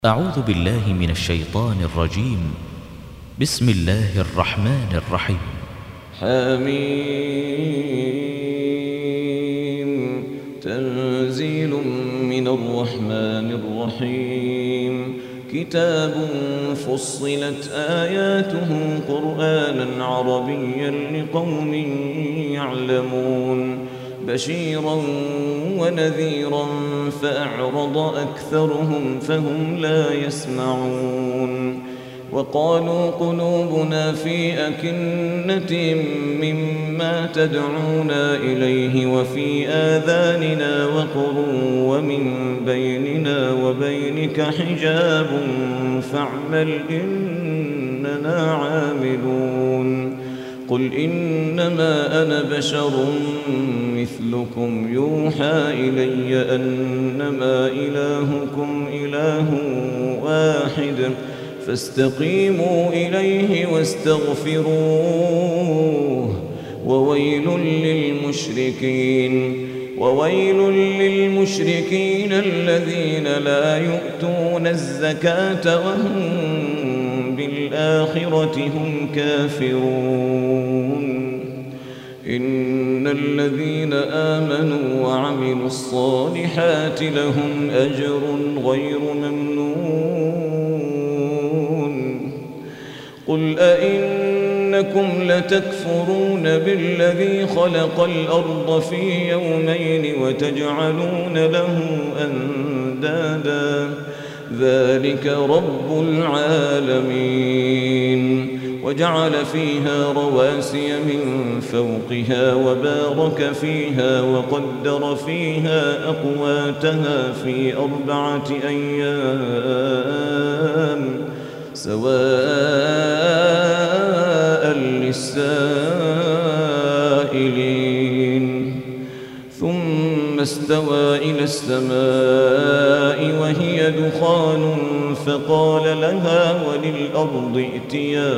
أعوذ بالله من الشيطان الرجيم. بسم الله الرحمن الرحيم. حميم تنزيل من الرحمن الرحيم. كتاب فصلت آياته قرآنا عربيا لقوم يعلمون بشيرا ونذيرا فأعرض أكثرهم فهم لا يسمعون. وقالوا قلوبنا في أكنة مما تدعونا إليه وفي آذاننا وقر ومن بيننا وبينك حجاب فاعمل إننا عاملون. قل إنما أنا بشر مثلكم يوحى إلي أنما إلهكم إله واحد فاستقيموا إليه واستغفروه. وويل للمشركين الذين لا يؤتون الزكاة وهم بالآخرة هم كافرون. إن الذين آمنوا وعملوا الصالحات لهم أجر غير ممنون. قل أئنكم لتكفرون بالذي خلق الأرض في يومين وتجعلون له أندادا ذلك رب العالمين. وجعل فيها رواسي من فوقها وبارك فيها وقدر فيها أقواتها في 4 أيام سواء للسائلين. ثم استوى إلى السماء وهي دخان فقال لها وللأرض ائتيا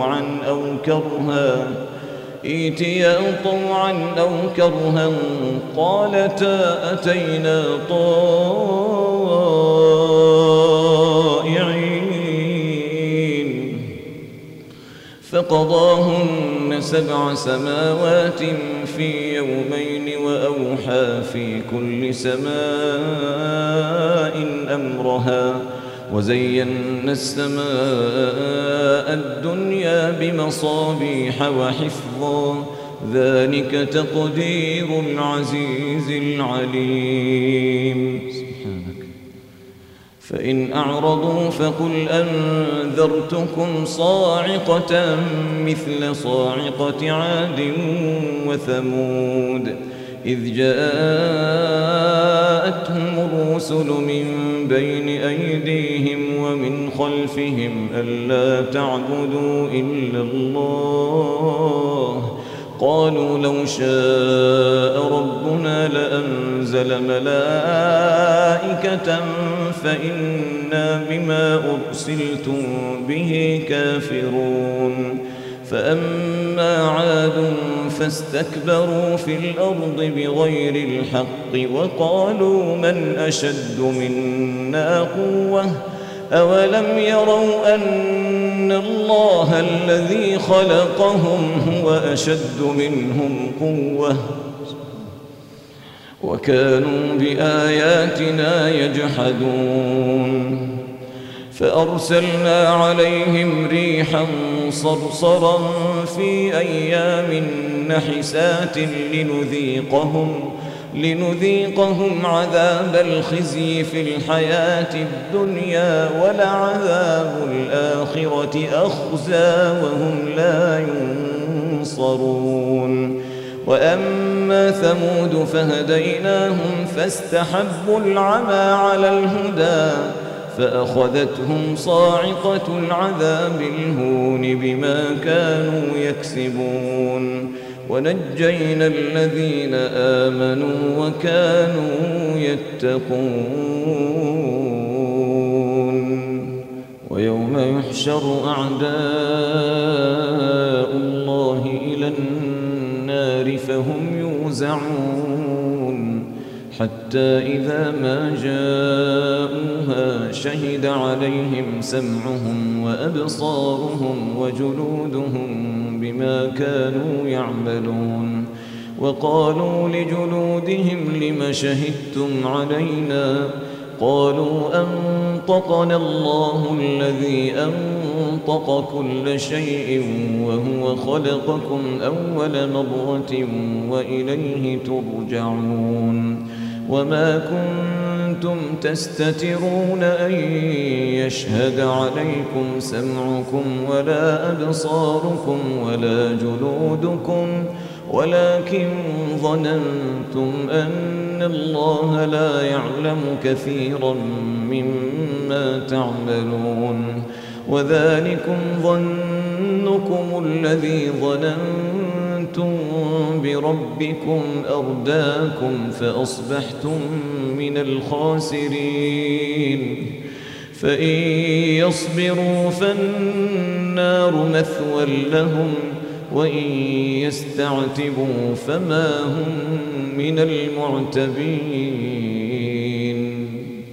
طوعا أو كرها قالتا أتينا طائعين. فقضاهن 7 سماوات في يومين وأوحى في كل سماء أمرها وزينا السماء الدنيا بمصابيح وحفظا ذلك تقدير العزيز العليم. فإن أعرضوا فقل أنذرتكم صاعقة مثل صاعقة عاد وثمود إذ جاءتهم الرسل من بين أيديهم ومن خلفهم ألا تعبدوا إلا الله قالوا لو شاء ربنا لأنزل ملائكة فإنا بما أرسلتم به كافرون. فأما عاد فاستكبروا في الأرض بغير الحق وقالوا من أشد منا قوة أولم يروا أن الله الذي خلقهم هو أشد منهم قوة وكانوا بآياتنا يجحدون. فأرسلنا عليهم ريحا صرصرا في أيام نحسات لنذيقهم عذاب الخزي في الحياة الدنيا ولعذاب الآخرة أخزى وهم لا ينصرون. وأما ثمود فهديناهم فاستحبوا العمى على الهدى فأخذتهم صاعقة العذاب الهون بما كانوا يكسبون. ونجينا الذين آمنوا وكانوا يتقون. ويوم يحشر أعداء الله إلى النار فهم يوزعون حتى إذا ما جاءوها يتلونها شهد عليهم سمعهم وأبصارهم وجلودهم بما كانوا يعملون. وقالوا لجلودهم لم شهدتم علينا؟ قالوا أنطقنا الله الذي أنطق كل شيء وهو خلقكم أول مرة وإليه ترجعون. وما كنتم تستترون أن يشهد عليكم سمعكم ولا أبصاركم ولا جلودكم ولكن ظننتم أن الله لا يعلم كثيرا مما تعملون. وذلكم ظنكم الذي ظننتم بربكم أرداكم فأصبحتم من الخاسرين. فإن يصبروا فالنار مثوى لهم وإن يستعتبوا فما هم من المعتبين.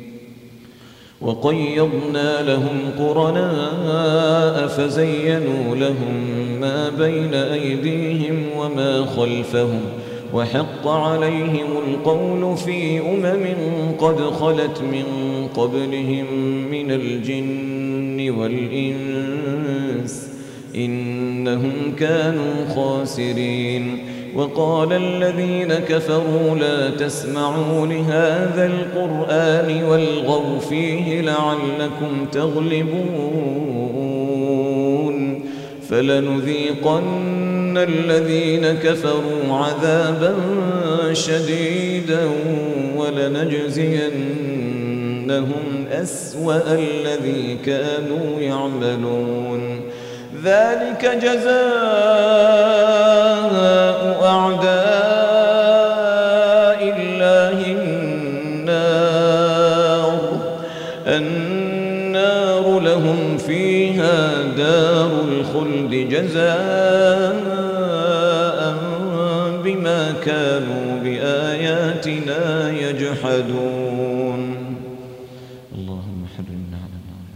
وقيضنا لهم قرناء فزينوا لهم ما بين أيديهم وما خلفهم وحق عليهم القول في قد خلت من قبلهم من الجن والإنس إنهم كانوا خاسرين. وقال الذين كفروا لا تسمعوا لهذا القرآن والغوا فيه لعلكم تغلبون. فلنذيقن الذين كفروا عذابا شديدا ولنجزينهم أسوأ الذي كانوا يعملون. ذلك جزاء أعداء الله النار لهم فيها دار الخلد جزاء بما كانوا بآياتنا يجحدون. اللهم حرمنا على النار.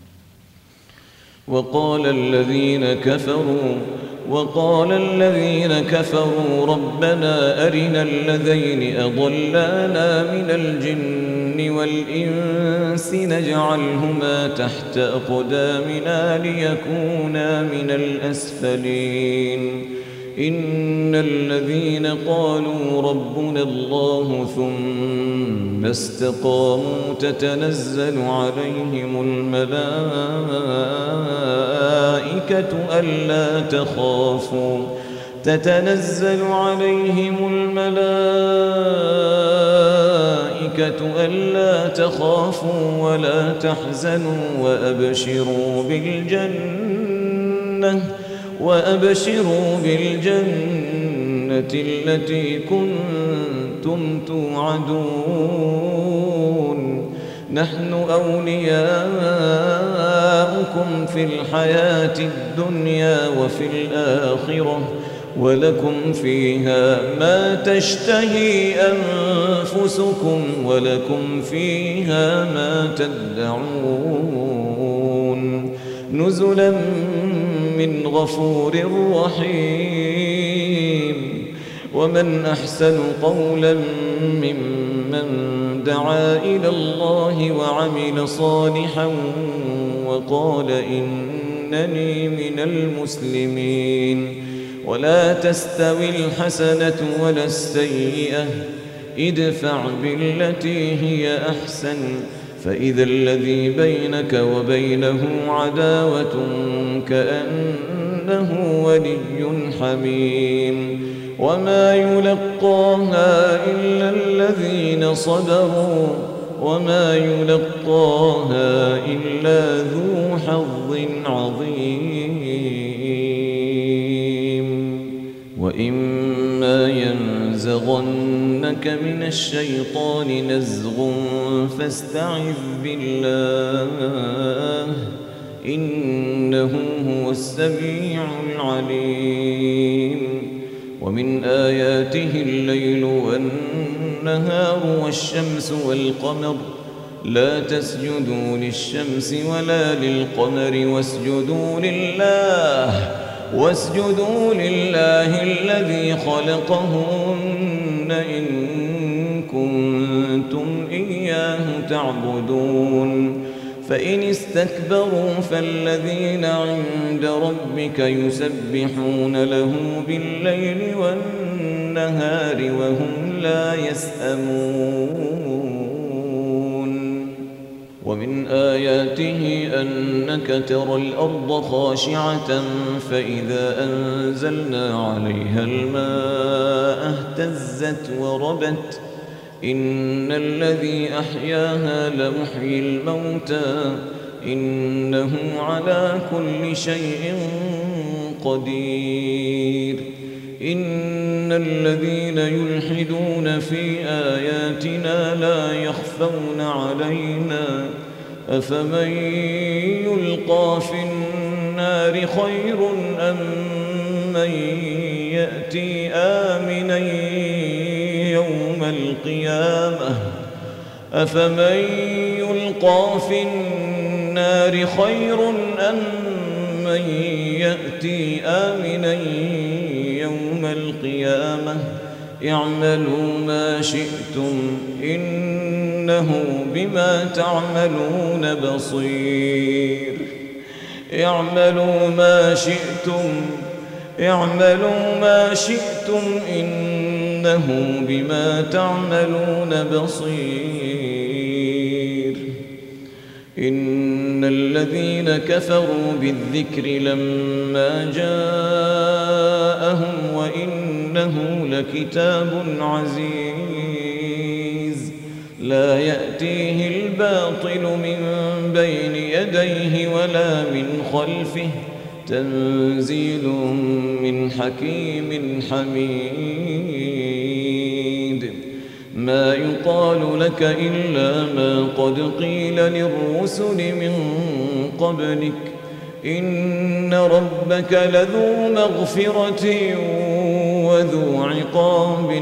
وقال الذين كفروا ربنا أرنا الذين أضلانا من الجن والإنس نجعلهما تحت أقدامنا ليكونا من الأسفلين. إن الذين قالوا ربنا الله ثم استقاموا تتنزل عليهم الملائكة ألا تخافوا ولا تحزنوا وأبشروا بالجنة التي كنتم توعدون. نحن أولياؤكم في الحياة الدنيا وفي الآخرة ولكم فيها ما تشتهي أنفسكم ولكم فيها ما تدعون. نزلا من غفور رحيم. ومن أحسن قولا ممن دعا إلى الله وعمل صالحا وقال إنني من المسلمين. ولا تستوي الحسنة ولا السيئة ادفع بالتي هي أحسن فإذا الذي بينك وبينه عداوة كأنه ولي حميم. وما يلقاها إلا الذين صبروا وما يلقاها إلا ذو حظ عظيم. وإما ينزغنك من الشيطان نزغ فاستعذ بالله إنه هو السميع العليم. ومن آياته الليل والنهار والشمس والقمر لا تسجدوا للشمس ولا للقمر واسجدوا لله الذي خلقهن إن كنتم إياه تعبدون فإن استكبروا فالذين عند ربك يسبحون له بالليل والنهار وهم لا يسأمون ومن آياته أنك ترى الأرض خاشعة فإذا أنزلنا عليها الماء اهتزت وربت إن الذي أحياها لمحيي الموتى إنه على كل شيء قدير إن الذين يلحدون في آياتنا لا يخفون علينا أفمن يلقى في النار خير أم من يأتي آمنا يوم القيامة أفمن يلقى في النار خير أم من يأتي آمنا يوم القيامة اعملوا ما شئتم إنه بما تعملون بصير اعملوا ما شئتم إنه بما تعملون بصير إن الذين كفروا بالذكر لما جاءهم وإنه لكتاب عزيز لا يأتيه الباطل من بين يديه ولا من خلفه تنزيل من حكيم حميد ما يقال لك إلا ما قد قيل للرسل من قبلك إن ربك لذو مغفرة وذو عقاب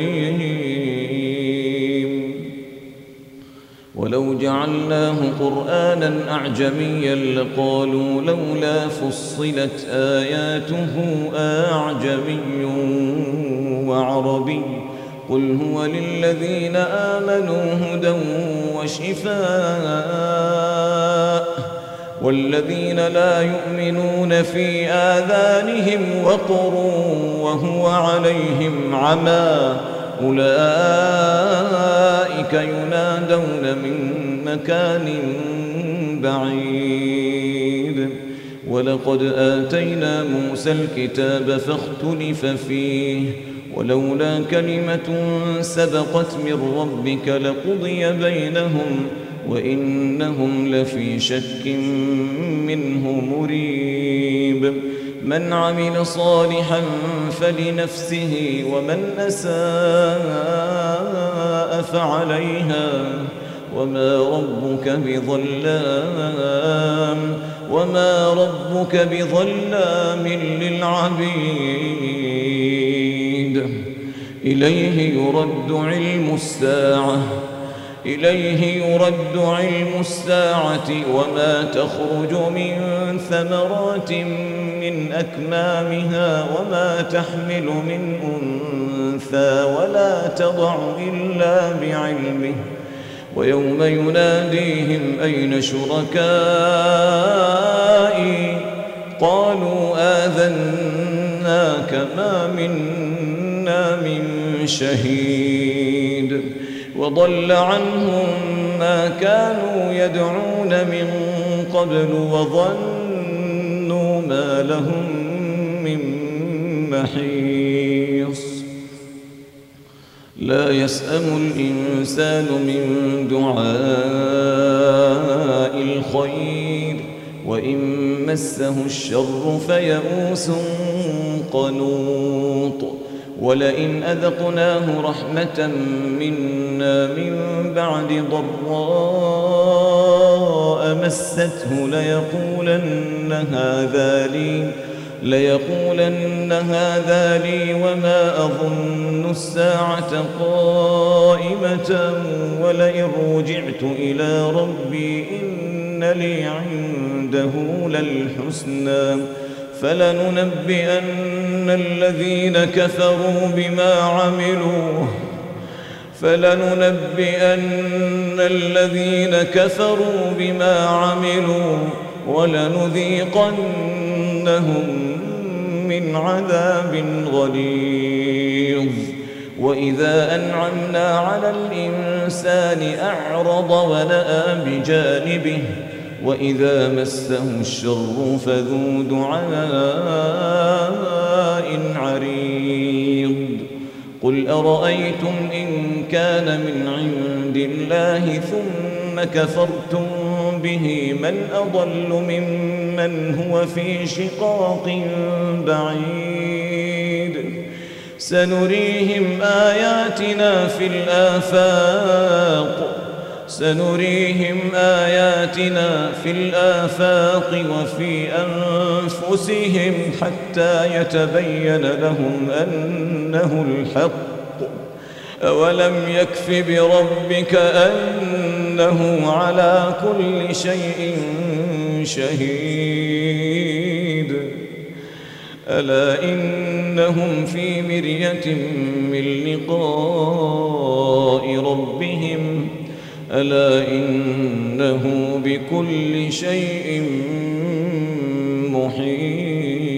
أليم ولو جعلناه قرآنا أعجميا لقالوا لولا فصلت آياته أعجمي وعربي قل هو للذين آمنوا هدى وشفاء والذين لا يؤمنون في آذانهم وقر وهو عليهم عمى أولئك ينادون من مكان بعيد ولقد آتينا موسى الكتاب فاختلف فيه ولولا كلمة سبقت من ربك لقضي بينهم وإنهم لفي شك منه مريب من عمل صالحا فلنفسه ومن أساء فعليها وما ربك بظلام للعبيد إليه يرد علم الساعة وما تخرج من ثمرات من أكمامها وما تحمل من أنثى ولا تضع إلا بعلمه ويوم يناديهم أين شركائي قالوا آذناك ما منا من شهيد وضل عنهم ما كانوا يدعون من قبل وظنوا ما لهم من محيص لا يسأم الإنسان من دعاء الخير وإن مسه الشر فيئوس قنوط ولئن أذقناه رحمة منا من بعد ضراء مسته ليقولن هذا لي ليقولن هذا لي وما أظن الساعة قائمة ولئن رجعت إلى ربي إن لي عنده للحسنى فلننبئن الذين كفروا بما عملوا ولنذيقنهم من عذاب غليظ وإذا أنعمنا على الإنسان أعرض ونأى بجانبه وإذا مسه الشر فذو دعاء عريض قل أرأيتم إن كان من عند الله ثم كفرتم به من أضل ممن هو في شقاق بعيد سنريهم آياتنا في الآفاق وفي أنفسهم حتى يتبين لهم أنه الحق أولم يكف بربك أنه على كل شيء شهيد ألا إنهم في مرية من لقاء ربهم ألا إنه بكل شيء محيط